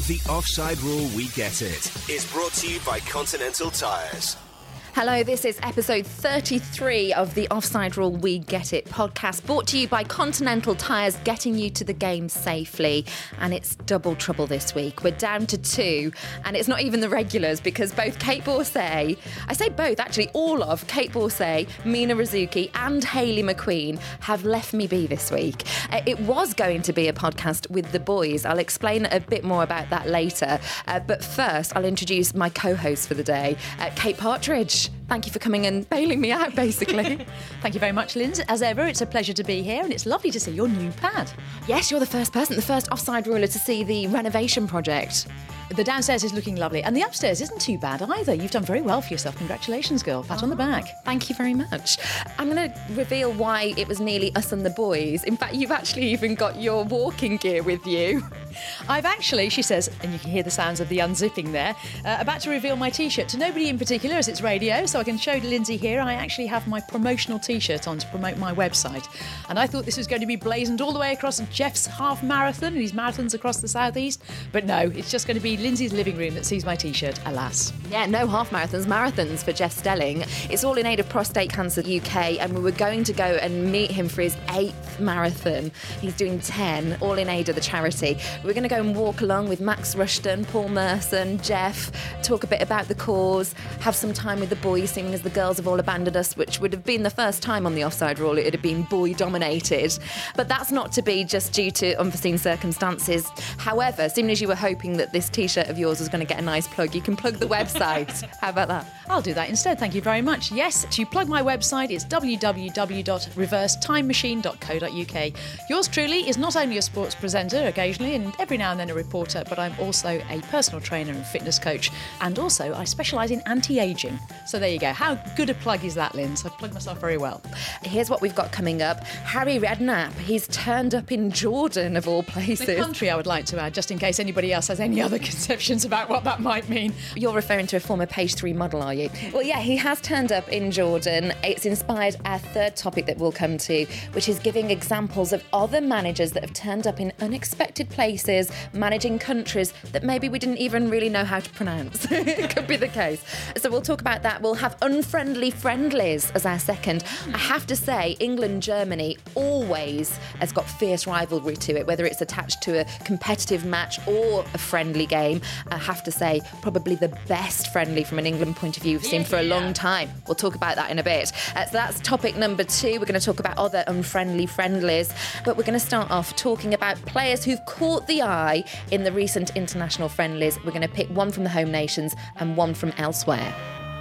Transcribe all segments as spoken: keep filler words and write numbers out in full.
The Offside Rule We Get It is brought to you by Continental Tires. Hello, this is episode thirty-three of the Offside Rule We Get It podcast, brought to you by Continental Tires, getting you to the game safely. And it's double trouble this week. We're down to two, and it's not even the regulars, because both Kate Borsay, I say both, actually all of Kate Borsay, Mina Rzouki and Hayley McQueen have left me be this week. Uh, it was going to be a podcast with the boys. I'll explain a bit more about that later. Uh, but first, I'll introduce my co-host for the day, uh, Kate Partridge. Thank you for coming and bailing me out, basically. Thank you very much, Linz. As ever, it's a pleasure to be here, and it's lovely to see your new pad. Yes, you're the first person, the first offside ruler to see the renovation project. The downstairs is looking lovely, and the upstairs isn't too bad either. You've done very well for yourself. Congratulations, girl. Pat oh, on the back. Thank you very much. I'm going to reveal why it was nearly us and the boys. In fact, you've actually even got your walking gear with you. I've actually, she says, and you can hear the sounds of the unzipping there, uh, about to reveal my T-shirt to nobody in particular, as it's radio, so I can show Lindsay here. I actually have my promotional T-shirt on to promote my website. And I thought this was going to be blazoned all the way across Jeff's half marathon and his marathons across the southeast. But no, it's just going to be Lindsay's living room that sees my T-shirt, alas. Yeah, no half marathons, marathons for Jeff Stelling. It's all in aid of Prostate Cancer U K, and we were going to go and meet him for his eighth marathon. He's doing ten, all in aid of the charity. We're going to go and walk along with Max Rushton, Paul Merson, Jeff, talk a bit about the cause, have some time with the boys, seeing as the girls have all abandoned us, which would have been the first time on the Offside Rule it would have been boy-dominated. But that's not to be just due to unforeseen circumstances. However, as soon as you were hoping that this T-shirt of yours was going to get a nice plug, you can plug the website. How about that? I'll do that instead, thank you very much. Yes, to plug my website, it's w w w dot reverse time machine dot co dot u k. Yours truly is not only a sports presenter occasionally, and every now and then a reporter, but I'm also a personal trainer and fitness coach, and also I specialise in anti-ageing. So there you go. How good a plug is that, Lynn? So I've plugged myself very well. Here's what we've got coming up. Harry Redknapp, he's turned up in Jordan, of all places. The country, I would like to add, just in case anybody else has any other conceptions about what that might mean. You're referring to a former Page three model, are you? Well, yeah, he has turned up in Jordan. It's inspired our third topic that we'll come to, which is giving examples of other managers that have turned up in unexpected places, managing countries that maybe we didn't even really know how to pronounce. It could be the case. So we'll talk about that. We'll have unfriendly friendlies as our second. I have to say, England-Germany always has got fierce rivalry to it, whether it's attached to a competitive match or a friendly game. I have to say, probably the best friendly from an England point of view we've seen for a long time. We'll talk about that in a bit. Uh, so that's topic number two. We're going to talk about other unfriendly friendlies, but we're going to start off talking about players who've caught the eye in the recent international friendlies. We're going to pick one from the home nations and one from elsewhere.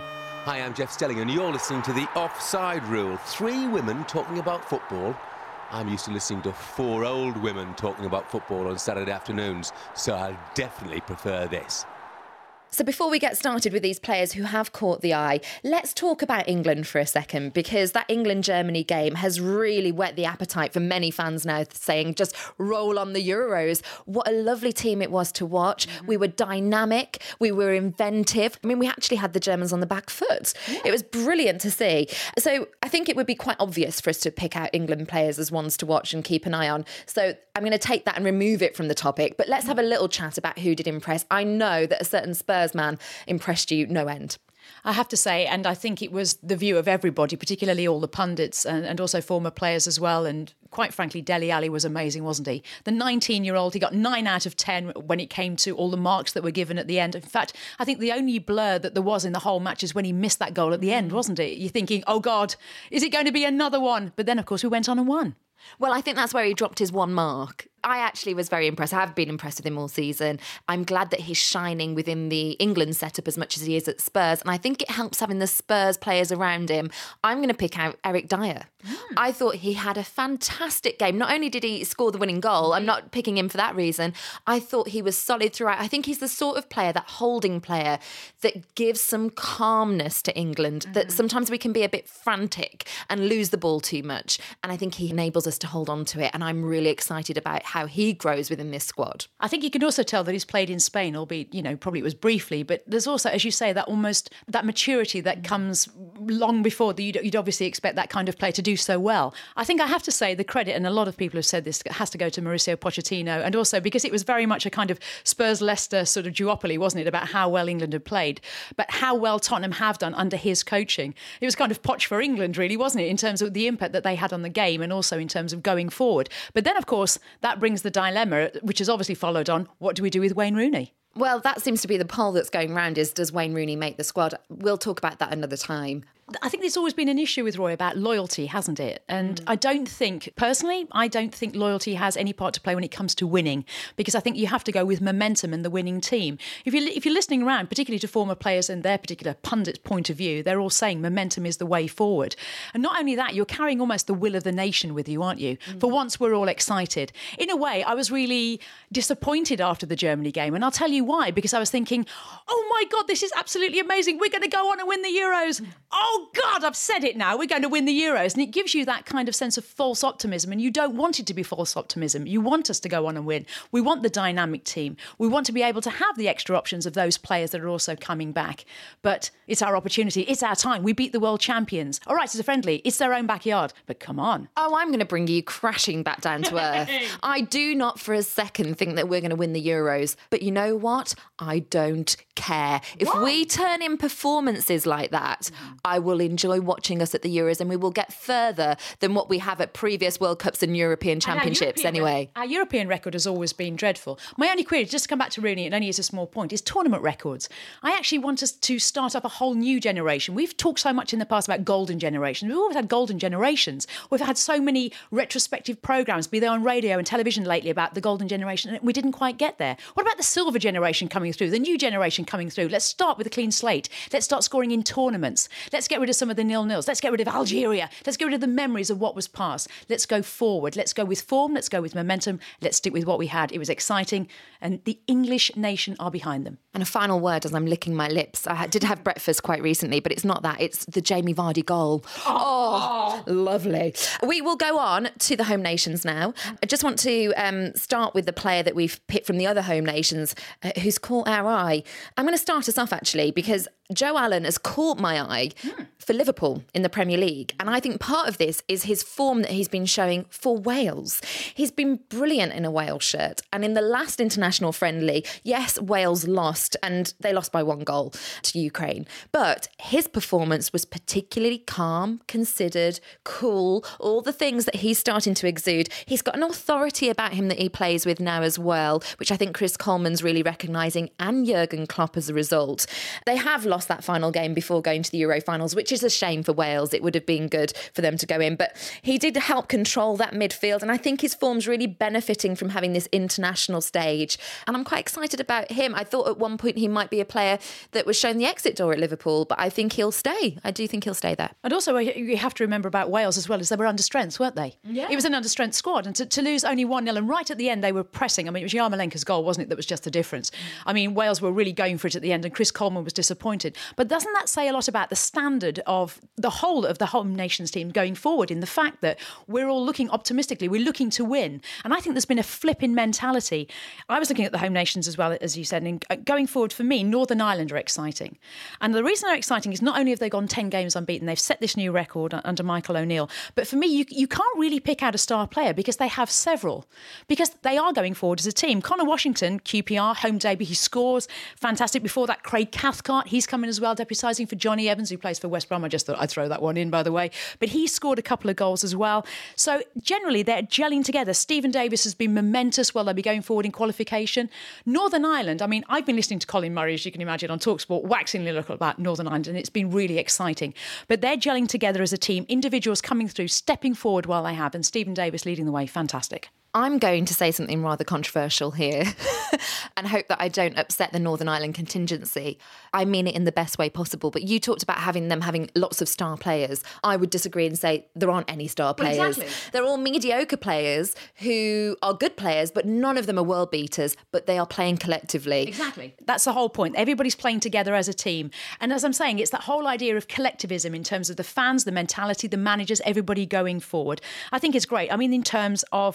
Hi, I'm Jeff Stelling, and you're listening to The Offside Rule. Three women talking about football. I'm used to listening to four old women talking about football on Saturday afternoons, so I'll definitely prefer this. So before we get started with these players who have caught the eye, let's talk about England for a second, because that England-Germany game has really whet the appetite for many fans now, saying just roll on the Euros. What a lovely team it was to watch. Mm-hmm. We were dynamic. We were inventive. I mean, we actually had the Germans on the back foot. Yeah. It was brilliant to see. So I think it would be quite obvious for us to pick out England players as ones to watch and keep an eye on. So I'm going to take that and remove it from the topic, but let's have a little chat about who did impress. I know that a certain Spurs man impressed you no end. I have to say, and I think it was the view of everybody, particularly all the pundits and, and also former players as well. And quite frankly, Dele Alli was amazing, wasn't he? The nineteen-year-old, he got nine out of ten when it came to all the marks that were given at the end. In fact, I think the only blur that there was in the whole match is when he missed that goal at the end, wasn't it? You're thinking, oh God, is it going to be another one? But then, of course, we went on and won. Well, I think that's where he dropped his one mark. I actually was very impressed. I have been impressed with him all season. I'm glad that he's shining within the England setup as much as he is at Spurs. And I think it helps having the Spurs players around him. I'm going to pick out Eric Dyer. Mm. I thought he had a fantastic game. Not only did he score the winning goal, I'm not picking him for that reason. I thought he was solid throughout. I think he's the sort of player, that holding player, that gives some calmness to England, mm. that sometimes we can be a bit frantic and lose the ball too much. And I think he enables us to hold on to it. And I'm really excited about how how he grows within this squad. I think you can also tell that he's played in Spain, albeit, you know, probably it was briefly, but there's also, as you say, that almost that maturity that comes long before the, you'd, you'd obviously expect that kind of player to do so well. I think I have to say the credit, and a lot of people have said this, has to go to Mauricio Pochettino, and also because it was very much a kind of Spurs-Leicester sort of duopoly, wasn't it, about how well England had played, but how well Tottenham have done under his coaching. It was kind of Poch for England, really, wasn't it, in terms of the impact that they had on the game and also in terms of going forward. But then, of course, that brings the dilemma, which is obviously followed on, what do we do with Wayne Rooney? Well, that seems to be the poll that's going round is, does Wayne Rooney make the squad? We'll talk about that another time. I think there's always been an issue with Roy about loyalty, hasn't it? And mm. I don't think, personally, I don't think loyalty has any part to play when it comes to winning, because I think you have to go with momentum and the winning team. If you're, if you're listening around, particularly to former players and their particular pundits' point of view, they're all saying momentum is the way forward. And not only that, you're carrying almost the will of the nation with you, aren't you? Mm. For once, we're all excited. In a way, I was really disappointed after the Germany game, and I'll tell you why, because I was thinking, oh my God, this is absolutely amazing. We're going to go on and win the Euros. Oh, Oh, God, I've said it now. We're going to win the Euros. And it gives you that kind of sense of false optimism. And you don't want it to be false optimism. You want us to go on and win. We want the dynamic team. We want to be able to have the extra options of those players that are also coming back. But it's our opportunity. It's our time. We beat the world champions. All right, it's a friendly. It's their own backyard. But come on. Oh, I'm going to bring you crashing back down to earth. I do not for a second think that we're going to win the Euros. But you know what? I don't care. If what? we turn in performances like that, I will enjoy watching us at the Euros, and we will get further than what we have at previous World Cups and European Championships and our European anyway. Re- our European record has always been dreadful. My only query, just to come back to Rooney, it only is a small point, is tournament records. I actually want us to start up a whole new generation. We've talked so much in the past about golden generations. We've always had golden generations. We've had so many retrospective programmes, be they on radio and television lately, about the golden generation, and we didn't quite get there. What about the silver generation coming through, the new generation coming through? Let's start with a clean slate. Let's start scoring in tournaments. Let's get rid of some of the nil-nils. Let's get rid of Algeria. Let's get rid of the memories of what was past. Let's go forward. Let's go with form. Let's go with momentum. Let's stick with what we had. It was exciting. And the English nation are behind them. And a final word as I'm licking my lips. I did have breakfast quite recently, but it's not that. It's the Jamie Vardy goal. Oh, oh lovely. We will go on to the home nations now. I just want to um, start with the player that we've picked from the other home nations uh, who's caught our eye. I'm going to start us off, actually, because Joe Allen has caught my eye mm. for Liverpool in the Premier League. And I think part of this is his form that he's been showing for Wales. He's been brilliant in a Wales shirt. And in the last international friendly, yes, Wales lost, and they lost by one goal to Ukraine. But his performance was particularly calm, considered, cool, all the things that he's starting to exude. He's got an authority about him that he plays with now as well, which I think Chris Coleman's really recognising, and Jurgen Klopp as a result. They have lost that final game before going to the Euro finals, which is a shame for Wales. It would have been good for them to go in, but he did help control that midfield, and I think his form's really benefiting from having this international stage, and I'm quite excited about him. I thought at one point he might be a player that was shown the exit door at Liverpool, but I think he'll stay. I do think he'll stay there. And also you have to remember about Wales as well, is they were under strength, weren't they? Yeah. It was an under strength squad, and to, to lose only one nil, and right at the end they were pressing. I mean, it was Yarmolenko's goal, wasn't it, that was just the difference. I mean, Wales were really going for it at the end, and Chris Coleman was disappointed. But doesn't that say a lot about the standard of the whole of the home nations team going forward, in the fact that we're all looking optimistically, we're looking to win? And I think there's been a flip in mentality. I was looking at the home nations as well, as you said, and going forward for me, Northern Ireland are exciting. And the reason they're exciting is not only have they gone ten games unbeaten, they've set this new record under Michael O'Neill, but for me, you, you can't really pick out a star player because they have several, because they are going forward as a team. Connor Washington, Q P R, home debut, he scores, fantastic. Before that, Craig Cathcart, he's coming as well, deputising for Johnny Evans, who plays for West Brom. I just thought I'd throw that one in, by the way. But he scored a couple of goals as well. So generally, they're gelling together. Stephen Davis has been momentous while they'll be going forward in qualification. Northern Ireland, I mean, I've been listening to Colin Murray, as you can imagine, on TalkSport, waxing lyrical about Northern Ireland, and it's been really exciting. But they're gelling together as a team, individuals coming through, stepping forward while they have, and Stephen Davis leading the way. Fantastic. I'm going to say something rather controversial here and hope that I don't upset the Northern Ireland contingency. I mean it in the best way possible, but you talked about having them having lots of star players. I would disagree and say there aren't any star players. Well, exactly. They're all mediocre players who are good players, but none of them are world beaters, but they are playing collectively. Exactly. That's the whole point. Everybody's playing together as a team. And as I'm saying, it's that whole idea of collectivism in terms of the fans, the mentality, the managers, everybody going forward. I think it's great. I mean, in terms of the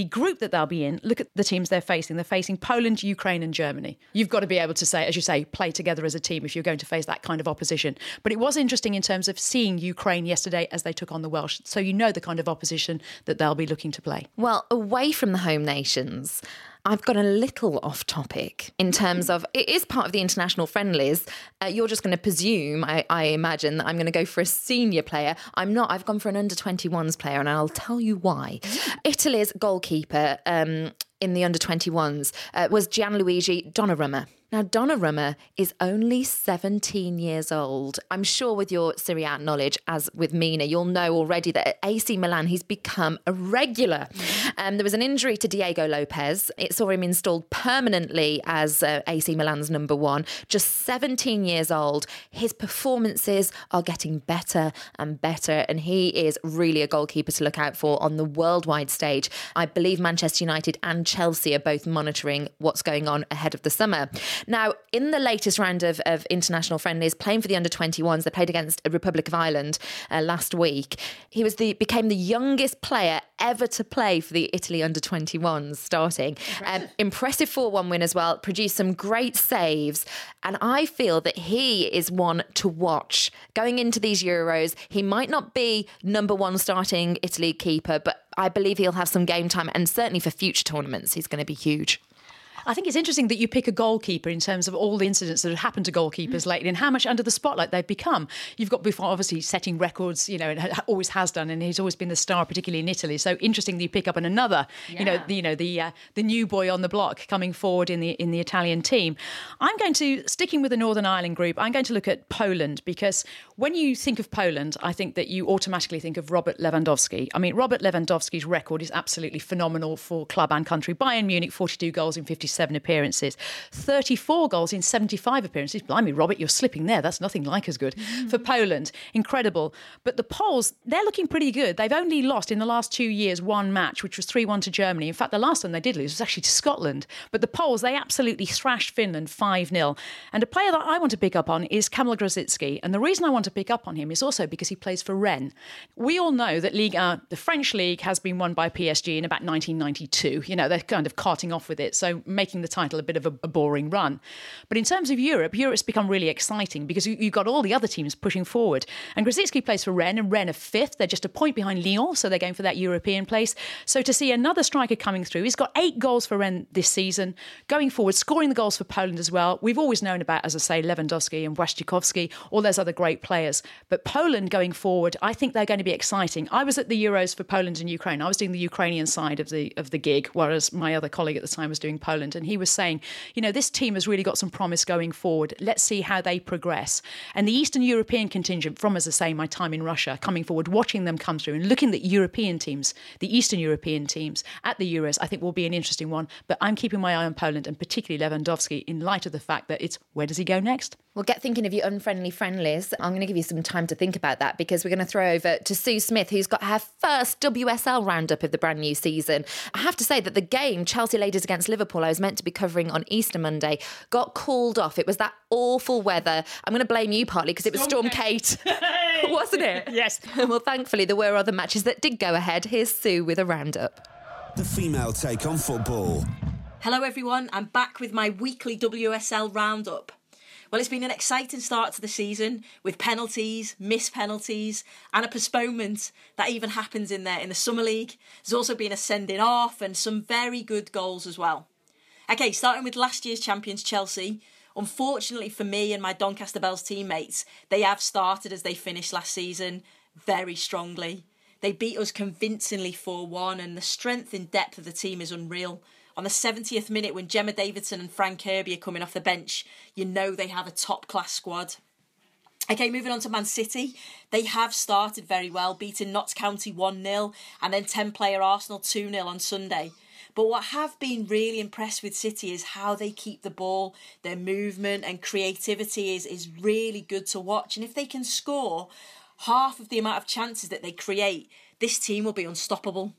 the group that they'll be in, look at the teams they're facing. They're facing Poland, Ukraine and Germany. You've got to be able to say, as you say, play together as a team if you're going to face that kind of opposition. But it was interesting in terms of seeing Ukraine yesterday as they took on the Welsh. So you know the kind of opposition that they'll be looking to play. Well, away from the home nations, I've got a little off topic in terms of it is part of the international friendlies. Uh, you're just going to presume, I, I imagine, that I'm going to go for a senior player. I'm not. I've gone for an under twenty-ones player, and I'll tell you why. Italy's goalkeeper um, in the under twenty-ones uh, was Gianluigi Donnarumma. Now, Donnarumma is only seventeen years old. I'm sure with your Serie A knowledge, as with Mina, you'll know already that at A C Milan, he's become a regular. Um, there was an injury to Diego Lopez. It saw him installed permanently as uh, A C Milan's number one. Just seventeen years old. His performances are getting better and better, and he is really a goalkeeper to look out for on the worldwide stage. I believe Manchester United and Chelsea are both monitoring what's going on ahead of the summer. Now, in the latest round of, of international friendlies, playing for the under twenty-ones, they played against the Republic of Ireland uh, last week. He was the became the youngest player ever to play for the Italy under twenty-ones starting. Impressive, um, impressive four one win as well, produced some great saves. And I feel that he is one to watch. Going into these Euros, he might not be number one starting Italy keeper, but I believe he'll have some game time, and certainly for future tournaments, he's going to be huge. I think it's interesting that you pick a goalkeeper in terms of all the incidents that have happened to goalkeepers lately and how much under the spotlight they've become. You've got Buffon obviously setting records, you know, and always has done, and he's always been the star, particularly in Italy. So interesting that you pick up on another, yeah. you know, the, you know, the uh, the new boy on the block coming forward in the in the Italian team. I'm going to, sticking with the Northern Ireland group, I'm going to look at Poland, because when you think of Poland, I think that you automatically think of Robert Lewandowski. I mean, Robert Lewandowski's record is absolutely phenomenal for club and country. Bayern Munich, forty-two goals in fifty-seven appearances, thirty-four goals in seventy-five appearances. Blimey, Robert, you're slipping there. That's nothing like as good. Mm. For Poland, incredible. But the Poles, they're looking pretty good. They've only lost in the last two years one match, which was three one to Germany. In fact, the last one they did lose was actually to Scotland. But the Poles, they absolutely thrashed Finland five nil. And a player that I want to pick up on is Kamil Grosicki. And the reason I want to pick up on him is also because he plays for Rennes. We all know that Ligue one, the French league, has been won by P S G in about nineteen ninety-two. You know, they're kind of carting off with it, so making the title a bit of a, a boring run. But in terms of Europe, Europe's become really exciting because you, you've got all the other teams pushing forward. And Grosicki plays for Rennes, and Rennes are fifth. They're just a point behind Lyon, so they're going for that European place. So to see another striker coming through, he's got eight goals for Rennes this season, going forward, scoring the goals for Poland as well. We've always known about, as I say, Lewandowski and Błaszczykowski, all those other great players. But Poland going forward, I think they're going to be exciting. I was at the Euros for Poland and Ukraine. I was doing the Ukrainian side of the of the gig, whereas my other colleague at the time was doing Poland. And he was saying, you know, this team has really got some promise going forward. Let's see how they progress. And the Eastern European contingent from, as I say, my time in Russia, coming forward, watching them come through and looking at European teams, the Eastern European teams at the Euros, I think will be an interesting one. But I'm keeping my eye on Poland, and particularly Lewandowski, in light of the fact that it's, where does he go next? Well, get thinking of your unfriendly friendlies. I'm going to give you some time to think about that, because we're going to throw over to Sue Smith, who's got her first W S L roundup of the brand new season. I have to say that the game, Chelsea Ladies against Liverpool, I was meant to be covering on Easter Monday, got called off. It was that awful weather. I'm going to blame you partly because it was Storm Kate, wasn't it? Yes. Well, thankfully, there were other matches that did go ahead. Here's Sue with a roundup. The female take on football. Hello, everyone. I'm back with my weekly W S L roundup. Well, it's been an exciting start to the season with penalties, missed penalties, and a postponement that even happens in there in the Summer League. There's also been a sending off and some very good goals as well. Okay, starting with last year's champions Chelsea. Unfortunately for me and my Doncaster Bells teammates, they have started as they finished last season very strongly. They beat us convincingly four one, and the strength and depth of the team is unreal. On the seventieth minute, when Gemma Davidson and Fran Kirby are coming off the bench, you know they have a top-class squad. Okay, moving on to Man City. They have started very well, beating Notts County one nil and then ten-player Arsenal two nil on Sunday. But what have been really impressed with City is how they keep the ball. Their movement and creativity is, is really good to watch. And if they can score half of the amount of chances that they create, this team will be unstoppable.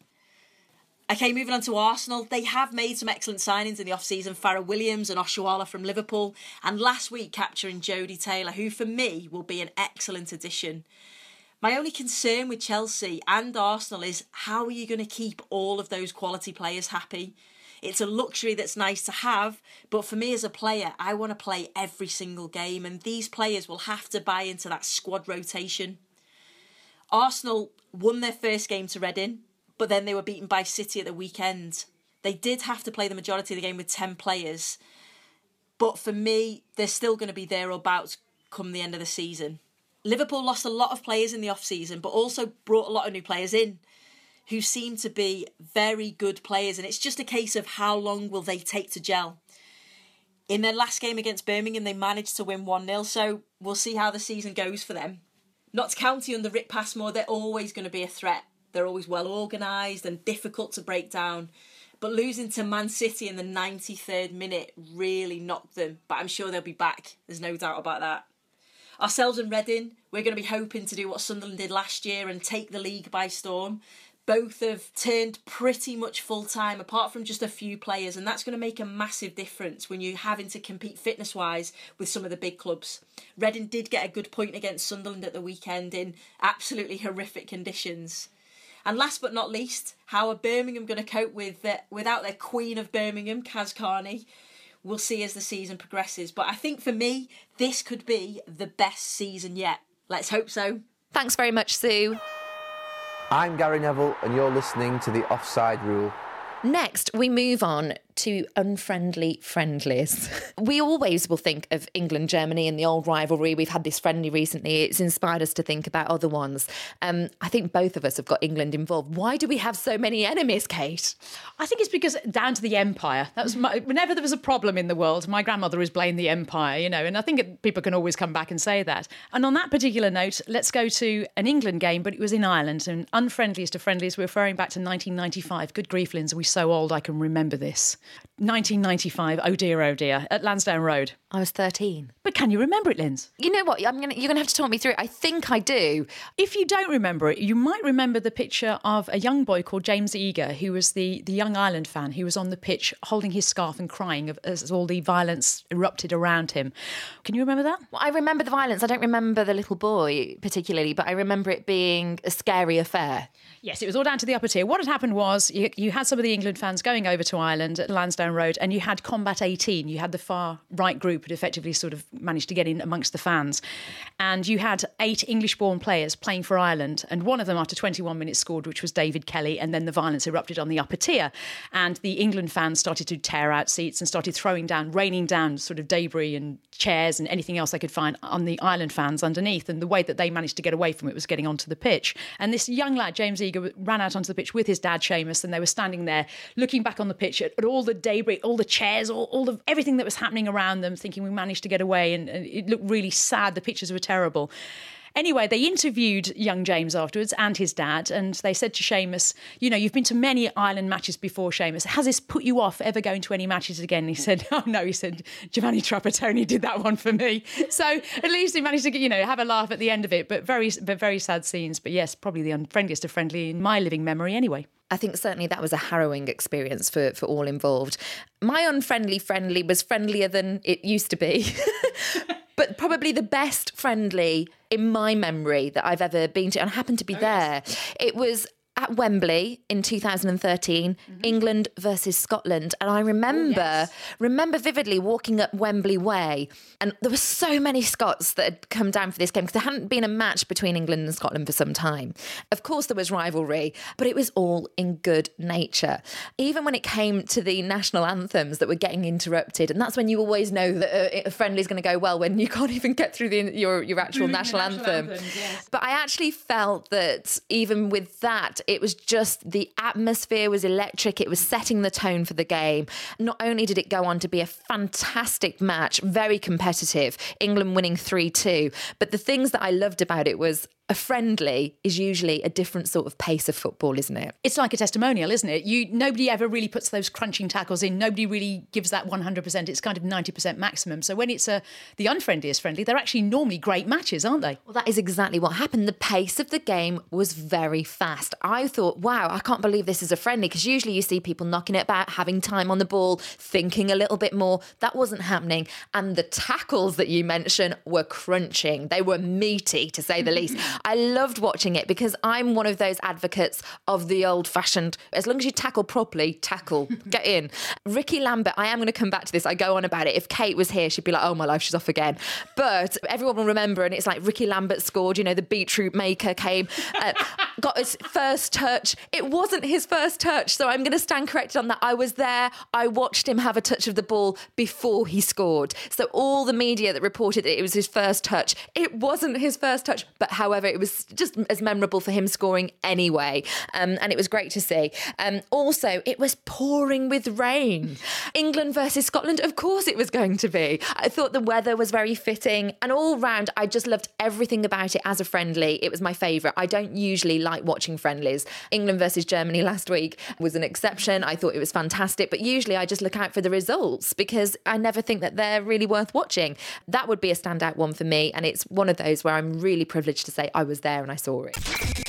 Okay, moving on to Arsenal. They have made some excellent signings in the off-season. Farrah Williams and Oshuala from Liverpool. And last week capturing Jodie Taylor, who for me will be an excellent addition. My only concern with Chelsea and Arsenal is how are you going to keep all of those quality players happy? It's a luxury that's nice to have, but for me as a player, I want to play every single game, and these players will have to buy into that squad rotation. Arsenal won their first game to Reading, but then they were beaten by City at the weekend. They did have to play the majority of the game with ten players, but for me, they're still going to be there or about come the end of the season. Liverpool lost a lot of players in the off-season, but also brought a lot of new players in who seem to be very good players, and it's just a case of how long will they take to gel. In their last game against Birmingham, they managed to win one nil, so we'll see how the season goes for them. Notts County under Rick Passmore, they're always going to be a threat. They're always well organised and difficult to break down. But losing to Man City in the ninety-third minute really knocked them, but I'm sure they'll be back. There's no doubt about that. Ourselves and Reading, we're going to be hoping to do what Sunderland did last year and take the league by storm. Both have turned pretty much full-time, apart from just a few players, and that's going to make a massive difference when you're having to compete fitness-wise with some of the big clubs. Reading did get a good point against Sunderland at the weekend in absolutely horrific conditions. And last but not least, how are Birmingham going to cope with uh, without their queen of Birmingham, Kaz Carney? We'll see as the season progresses. But I think for me, this could be the best season yet. Let's hope so. Thanks very much, Sue. I'm Gary Neville, and you're listening to The Offside Rule. Next, we move on to unfriendly friendlies. We always will think of England, Germany and the old rivalry. We've had this friendly recently. It's inspired us to think about other ones. Um, I think both of us have got England involved. Why do we have so many enemies, Kate? I think it's because down to the empire. That was my, whenever there was a problem in the world, my grandmother always blamed the empire, you know, and I think it, people can always come back and say that. And on that particular note, let's go to an England game, but it was in Ireland, and unfriendliest to friendliest, we're referring back to nineteen ninety-five. Good grief, Linz, are we so old I can remember this. nineteen ninety-five, oh dear, oh dear, at Lansdowne Road. I was thirteen. But can you remember it, Linz? You know what? I'm gonna, you're going to have to talk me through it. I think I do. If you don't remember it, you might remember the picture of a young boy called James Eager, who was the, the young Ireland fan who was on the pitch holding his scarf and crying as all the violence erupted around him. Can you remember that? Well, I remember the violence. I don't remember the little boy particularly, but I remember it being a scary affair. Yes, it was all down to the upper tier. What had happened was you, you had some of the England fans going over to Ireland at Lansdowne Road, and you had Combat eighteen. You had the far right group who effectively sort of managed to get in amongst the fans. And you had eight English-born players playing for Ireland, and one of them after twenty-one minutes scored, which was David Kelly, and then the violence erupted on the upper tier. And the England fans started to tear out seats and started throwing down, raining down sort of debris and chairs and anything else they could find on the Ireland fans underneath. And the way that they managed to get away from it was getting onto the pitch. And this young lad, James Eager, ran out onto the pitch with his dad, Seamus, and they were standing there looking back on the pitch at, at all the debris, all the chairs, all, all the everything that was happening around them, thinking we managed to get away. And, and it looked really sad. The pictures were terrible. Anyway, they interviewed young James afterwards and his dad, and they said to Seamus, you know, you've been to many Ireland matches before, Seamus. Has this put you off ever going to any matches again? And he said, oh, no, he said, Giovanni Trapattoni did that one for me. So at least he managed to, you know, have a laugh at the end of it, but very, but very sad scenes. But yes, probably the unfriendliest of friendly in my living memory anyway. I think certainly that was a harrowing experience for, for all involved. My unfriendly friendly was friendlier than it used to be. But probably the best friendly in my memory that I've ever been to, and I happened to be oh, there. Yes. It was at Wembley in two thousand thirteen, mm-hmm. England versus Scotland. And I remember, oh, yes. remember vividly walking up Wembley Way, and there were so many Scots that had come down for this game because there hadn't been a match between England and Scotland for some time. Of course there was rivalry, but it was all in good nature. Even when it came to the national anthems that were getting interrupted, and that's when you always know that a friendly's going to go well, when you can't even get through the, your, your actual national, national anthem. Anthems, yes. But I actually felt that even with that, it was just the atmosphere was electric. It was setting the tone for the game. Not only did it go on to be a fantastic match, very competitive, England winning three two, but the things that I loved about it was a friendly is usually a different sort of pace of football, isn't it? It's like a testimonial, isn't it? You nobody ever really puts those crunching tackles in. Nobody really gives that one hundred percent. It's kind of ninety percent maximum. So when it's a, the unfriendliest friendly, they're actually normally great matches, aren't they? Well, that is exactly what happened. The pace of the game was very fast. I thought, wow, I can't believe this is a friendly, because usually you see people knocking it about, having time on the ball, thinking a little bit more. That wasn't happening. And the tackles that you mentioned were crunching. They were meaty, to say the least. I loved watching it because I'm one of those advocates of the old-fashioned, as long as you tackle properly, tackle, get in. Ricky Lambert, I am going to come back to this. I go on about it. If Kate was here, she'd be like, oh, my life, she's off again. But everyone will remember, and it's like Ricky Lambert scored, you know, the beetroot maker came, uh, got his first touch. It wasn't his first touch, so I'm going to stand corrected on that. I was there. I watched him have a touch of the ball before he scored. So all the media that reported that it was his first touch, it wasn't his first touch. But however, it was just as memorable for him scoring anyway. Um, and it was great to see. Um, also, it was pouring with rain. England versus Scotland, of course it was going to be. I thought the weather was very fitting. And all round, I just loved everything about it as a friendly. It was my favourite. I don't usually like watching friendlies. England versus Germany last week was an exception. I thought it was fantastic. But usually I just look out for the results because I never think that they're really worth watching. That would be a standout one for me. And it's one of those where I'm really privileged to say I was there and I saw it.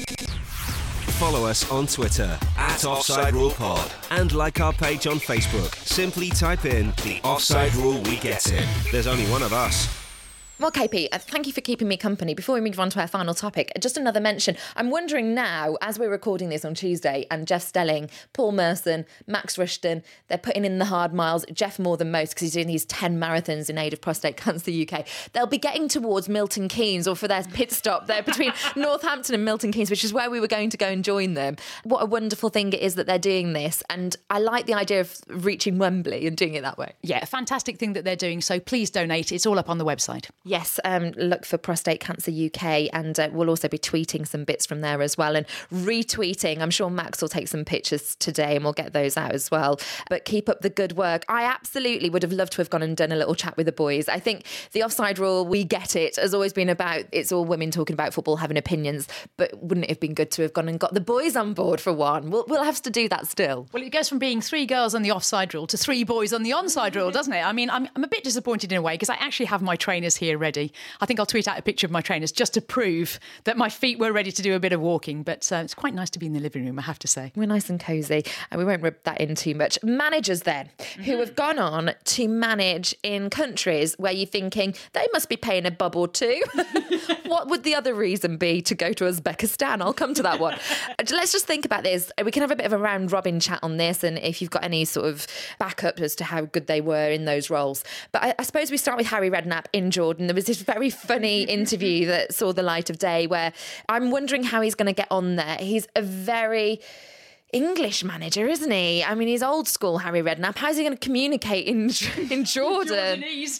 Follow us on Twitter at Offside Rule Pod and like our page on Facebook. Simply type in the Offside Rule We Get It. There's only one of us. Well, K P, thank you for keeping me company. Before we move on to our final topic, just another mention. I'm wondering now, as we're recording this on Tuesday, and Jeff Stelling, Paul Merson, Max Rushton, they're putting in the hard miles. Jeff more than most because he's doing these ten marathons in aid of Prostate Cancer U K. They'll be getting towards Milton Keynes, or for their pit stop there between Northampton and Milton Keynes, which is where we were going to go and join them. What a wonderful thing it is that they're doing this. And I like the idea of reaching Wembley and doing it that way. Yeah, a fantastic thing that they're doing. So please donate. It's all up on the website. Yes, um, look for Prostate Cancer U K, and uh, we'll also be tweeting some bits from there as well and retweeting. I'm sure Max will take some pictures today and we'll get those out as well. But keep up the good work. I absolutely would have loved to have gone and done a little chat with the boys. I think the Offside Rule, We Get It, has always been about, it's all women talking about football, having opinions, but wouldn't it have been good to have gone and got the boys on board for one? We'll, we'll have to do that still. Well, it goes from being three girls on the offside rule to three boys on the onside rule, doesn't it? I mean, I'm, I'm a bit disappointed in a way because I actually have my trainers here ready. I think I'll tweet out a picture of my trainers just to prove that my feet were ready to do a bit of walking. But uh, it's quite nice to be in the living room, I have to say. We're nice and cosy, and we won't rub that in too much. Managers then, mm-hmm. who have gone on to manage in countries where you're thinking they must be paying a bob or two. What would the other reason be to go to Uzbekistan? I'll come to that one. Let's just think about this. We can have a bit of a round robin chat on this, and if you've got any sort of backup as to how good they were in those roles. But I, I suppose we start with Harry Redknapp in Jordan. There was this very funny interview that saw the light of day where I'm wondering how he's going to get on there. He's a very English manager, isn't he? I mean, he's old school, Harry Redknapp. How's he going to communicate in in Jordan? Jordanese.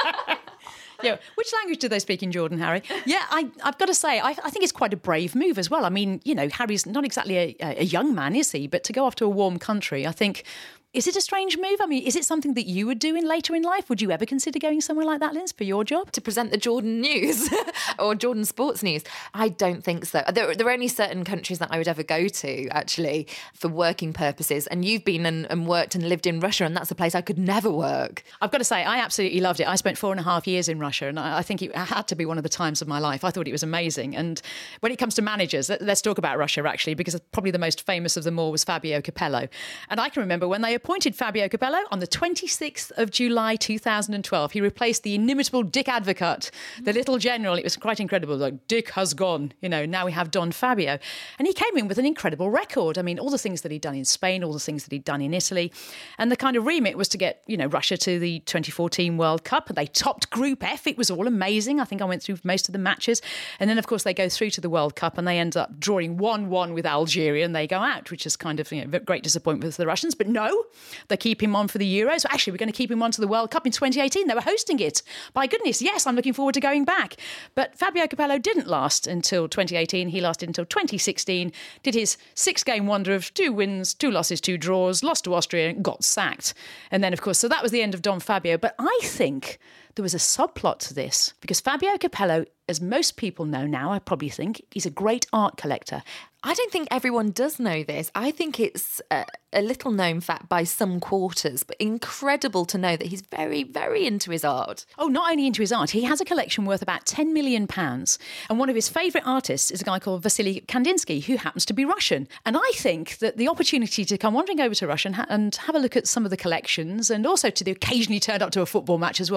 Yeah, which language do they speak in Jordan, Harry? Yeah, I, I've got to say, I, I think it's quite a brave move as well. I mean, you know, Harry's not exactly a, a young man, is he? But to go off to a warm country, I think... Is it a strange move? I mean, is it something that you would do in later in life? Would you ever consider going somewhere like that, Linz, for your job? To present the Jordan news or Jordan sports news? I don't think so. There, there are only certain countries that I would ever go to, actually, for working purposes. And you've been and, and worked and lived in Russia, and that's a place I could never work. I've got to say, I absolutely loved it. I spent four and a half years in Russia, and I, I think it had to be one of the times of my life. I thought it was amazing. And when it comes to managers, let's talk about Russia, actually, because probably the most famous of them all was Fabio Capello. And I can remember when they appointed Fabio Capello on the twenty-sixth of July two thousand twelve. He replaced the inimitable Dick Advocat, the little general. It was quite incredible. Like, Dick has gone. You know, now we have Don Fabio. And he came in with an incredible record. I mean, all the things that he'd done in Spain, all the things that he'd done in Italy. And the kind of remit was to get, you know, Russia to the twenty fourteen World Cup. They topped Group F. It was all amazing. I think I went through most of the matches. And then, of course, they go through to the World Cup and they end up drawing one one with Algeria and they go out, which is kind of, you know, great disappointment for the Russians. But no, they keep him on for the Euros. So actually, we're going to keep him on to the World Cup in twenty eighteen. They were hosting it. By goodness, yes, I'm looking forward to going back. But Fabio Capello didn't last until twenty eighteen. He lasted until twenty sixteen, did his six-game wonder of two wins, two losses, two draws, lost to Austria, and got sacked. And then, of course, so that was the end of Don Fabio. But I think there was a subplot to this because Fabio Capello, as most people know now, I probably think, he's a great art collector. I don't think everyone does know this. I think it's a, a little known fact by some quarters, but incredible to know that he's very, very into his art. Oh, not only into his art, he has a collection worth about ten million pounds. And one of his favourite artists is a guy called Vasily Kandinsky, who happens to be Russian. And I think that the opportunity to come wandering over to Russia and, ha- and have a look at some of the collections and also to the occasionally turned up to a football match as well was probably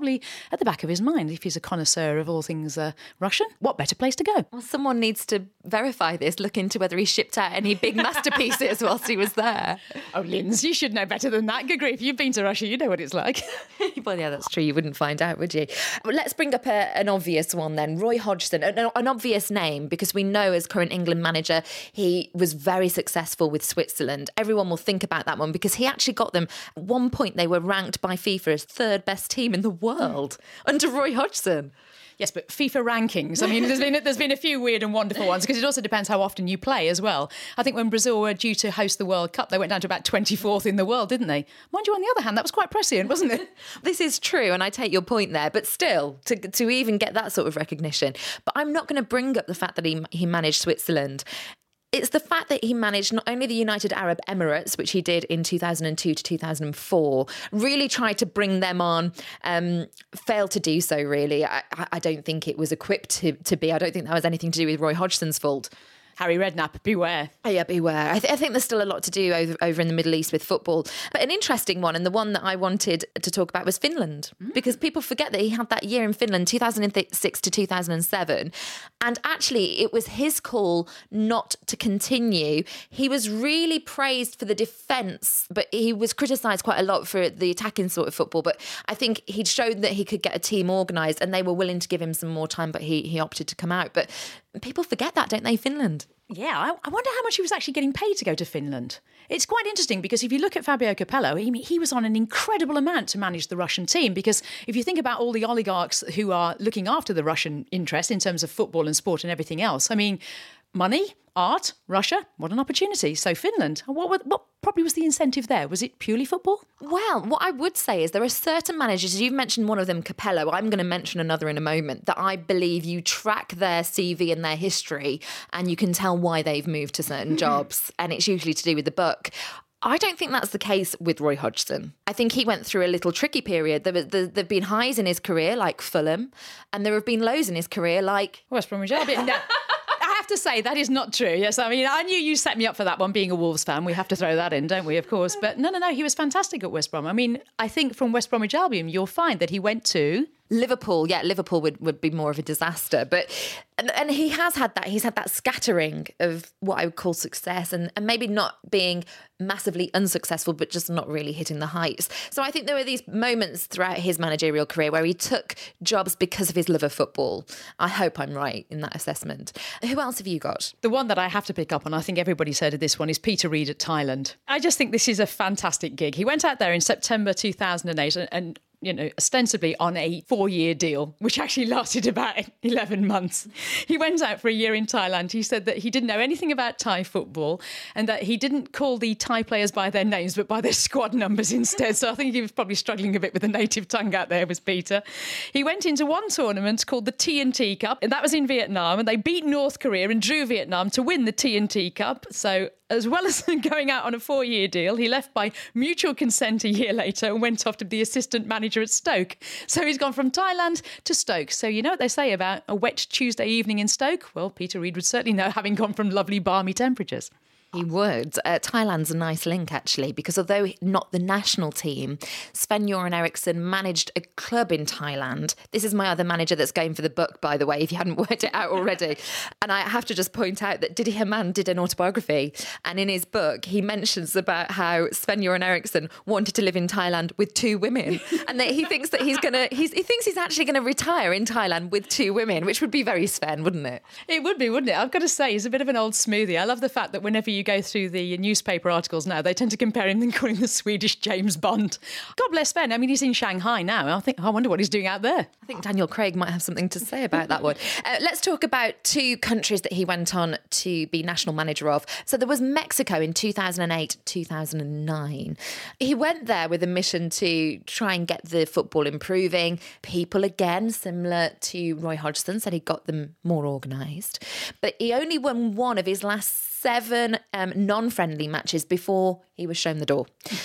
probably at the back of his mind, if he's a connoisseur of all things uh, Russian, what better place to go? Well, someone needs to verify this, look into whether he shipped out any big masterpieces whilst he was there. Oh, Linz, you should know better than that. Good grief, you've been to Russia, you know what it's like. Well, yeah, that's true. You wouldn't find out, would you? Well, let's bring up a, an obvious one then. Roy Hodgson, an, an obvious name, because we know as current England manager, he was very successful with Switzerland. Everyone will think about that one because he actually got them. At one point, they were ranked by FIFA as third best team in the world under Roy Hodgson. Yes, but FIFA rankings, I mean, there's been there's been a few weird and wonderful ones because it also depends how often you play as well. I think when Brazil were due to host the World Cup, they went down to about twenty-fourth in the world, didn't they? Mind you, on the other hand, that was quite prescient, wasn't it? This is true, and I take your point there, but still, to to even get that sort of recognition. But I'm not going to bring up the fact that he he managed Switzerland. It's the fact that he managed not only the United Arab Emirates, which he did in two thousand two to two thousand four, really tried to bring them on, um, failed to do so, really. I, I don't think it was equipped to, to be. I don't think that was anything to do with Roy Hodgson's fault. Harry Redknapp, beware. Oh, yeah, beware. I, th- I think there's still a lot to do over, over in the Middle East with football. But an interesting one, and the one that I wanted to talk about, was Finland. Mm. Because people forget that he had that year in Finland, two thousand six to two thousand seven. And actually, it was his call not to continue. He was really praised for the defence, but he was criticised quite a lot for the attacking sort of football. But I think he'd shown that he could get a team organised, and they were willing to give him some more time, but he, he opted to come out. But people forget that, don't they, Finland? Yeah, I, I wonder how much he was actually getting paid to go to Finland. It's quite interesting because if you look at Fabio Capello, he, he was on an incredible amount to manage the Russian team, because if you think about all the oligarchs who are looking after the Russian interest in terms of football and sport and everything else, I mean, money, art, Russia, what an opportunity. So Finland, what, what probably was the incentive there? Was it purely football? Well, what I would say is there are certain managers, you've mentioned one of them, Capello, I'm going to mention another in a moment, that I believe you track their C V and their history and you can tell why they've moved to certain jobs, and it's usually to do with the book. I don't think that's the case with Roy Hodgson. I think he went through a little tricky period. There have there, been highs in his career, like Fulham, and there have been lows in his career, like West Bromwich Albion. No. To say that is not true. Yes, I mean, I knew you set me up for that one, being a Wolves fan. We have to throw that in, don't we, of course? But no, no, no, he was fantastic at West Brom. I mean, I think from West Bromwich Albion, you'll find that he went to Liverpool. Yeah, Liverpool would, would be more of a disaster. But and, and he has had that. He's had that scattering of what I would call success, and, and maybe not being massively unsuccessful, but just not really hitting the heights. So I think there were these moments throughout his managerial career where he took jobs because of his love of football. I hope I'm right in that assessment. Who else have you got? The one that I have to pick up on, I think everybody's heard of this one, is Peter Reid at Thailand. I just think this is a fantastic gig. He went out there in September two thousand eight and, and you know, ostensibly on a four-year deal, which actually lasted about eleven months. He went out for a year in Thailand. He said that he didn't know anything about Thai football and that he didn't call the Thai players by their names, but by their squad numbers instead. So I think he was probably struggling a bit with the native tongue out there, was Peter. He went into one tournament called the T N T Cup, and that was in Vietnam, and they beat North Korea and drew Vietnam to win the T N T Cup. So as well as going out on a four-year deal, he left by mutual consent a year later and went off to be the assistant manager at Stoke. So he's gone from Thailand to Stoke. So you know what they say about a wet Tuesday evening in Stoke? Well, Peter Reid would certainly know, having gone from lovely balmy temperatures. He would. Uh, Thailand's a nice link, actually, because although not the national team, Sven-Göran Eriksson managed a club in Thailand. This is my other manager that's going for the book, by the way, if you hadn't worked it out already. And I have to just point out that Didi Hamann did an autobiography. And in his book, he mentions about how Sven-Göran Eriksson wanted to live in Thailand with two women. And that he thinks that he's going to, he thinks he's actually going to retire in Thailand with two women, which would be very Sven, wouldn't it? It would be, wouldn't it? I've got to say, he's a bit of an old smoothie. I love the fact that whenever you you go through the newspaper articles now, they tend to compare him and call him the Swedish James Bond. God bless Sven. I mean, he's in Shanghai now. I think I wonder what he's doing out there. I think Daniel Craig might have something to say about that one. Uh, let's talk about two countries that he went on to be national manager of. So there was Mexico in two thousand eight, two thousand nine. He went there with a mission to try and get the football improving. People, again, similar to Roy Hodgson, said he got them more organised. But he only won one of his last seven um, non-friendly matches before he was shown the door.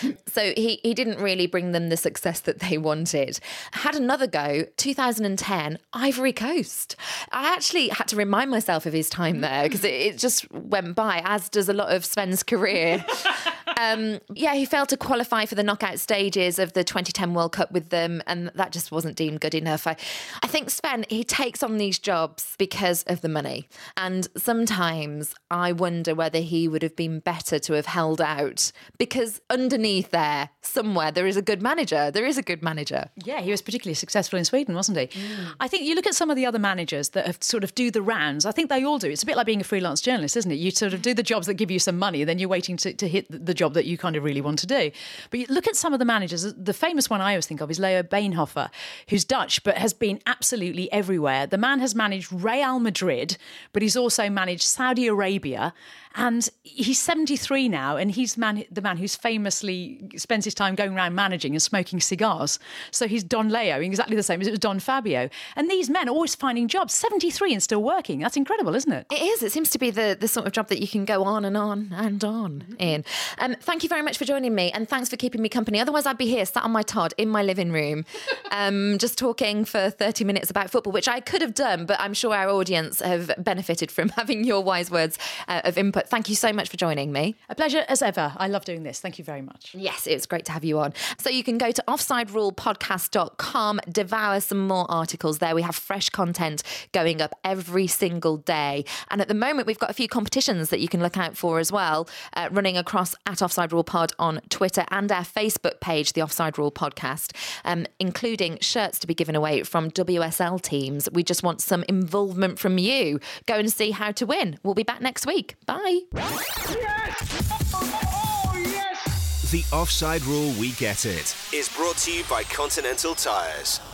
So he, he didn't really bring them the success that they wanted. Had another go, two thousand ten, Ivory Coast. I actually had to remind myself of his time there because it, it just went by, as does a lot of Sven's career. Um, yeah, he failed to qualify for the knockout stages of the twenty ten World Cup with them, and that just wasn't deemed good enough. I, I think Sven, he takes on these jobs because of the money. And sometimes I wonder whether he would have been better to have held out, because underneath there, somewhere, there is a good manager. There is a good manager. Yeah, he was particularly successful in Sweden, wasn't he? Mm. I think you look at some of the other managers that have sort of do the rounds. I think they all do. It's a bit like being a freelance journalist, isn't it? You sort of do the jobs that give you some money, then you're waiting to, to hit the job that you kind of really want to do. But you look at some of the managers. The famous one I always think of is Leo Beenhofer, who's Dutch but has been absolutely everywhere. The man has managed Real Madrid, but he's also managed Saudi Arabia. And he's seventy-three now, and he's man, the man who's famously spends his time going around managing and smoking cigars. So he's Don Leo, exactly the same as it was Don Fabio. And these men are always finding jobs, seventy-three and still working. That's incredible, isn't it? It is. It seems to be the, the sort of job that you can go on and on and on in. Um, thank you very much for joining me, and thanks for keeping me company. Otherwise, I'd be here, sat on my Todd in my living room, um, just talking for thirty minutes about football, which I could have done, but I'm sure our audience have benefited from having your wise words uh, of input. Thank you so much for joining me. A pleasure as ever. I love doing this. Thank you very much. Yes, it was great to have you on. So you can go to offside rule podcast dot com, devour some more articles there. We have fresh content going up every single day. And at the moment, we've got a few competitions that you can look out for as well, uh, running across at Offside Rule Pod on Twitter and our Facebook page, the Offside Rule Podcast, um, including shirts to be given away from W S L teams. We just want some involvement from you. Go and see how to win. We'll be back next week. Bye. Yes! Oh, yes! The Offside Rule We Get It is brought to you by Continental Tires.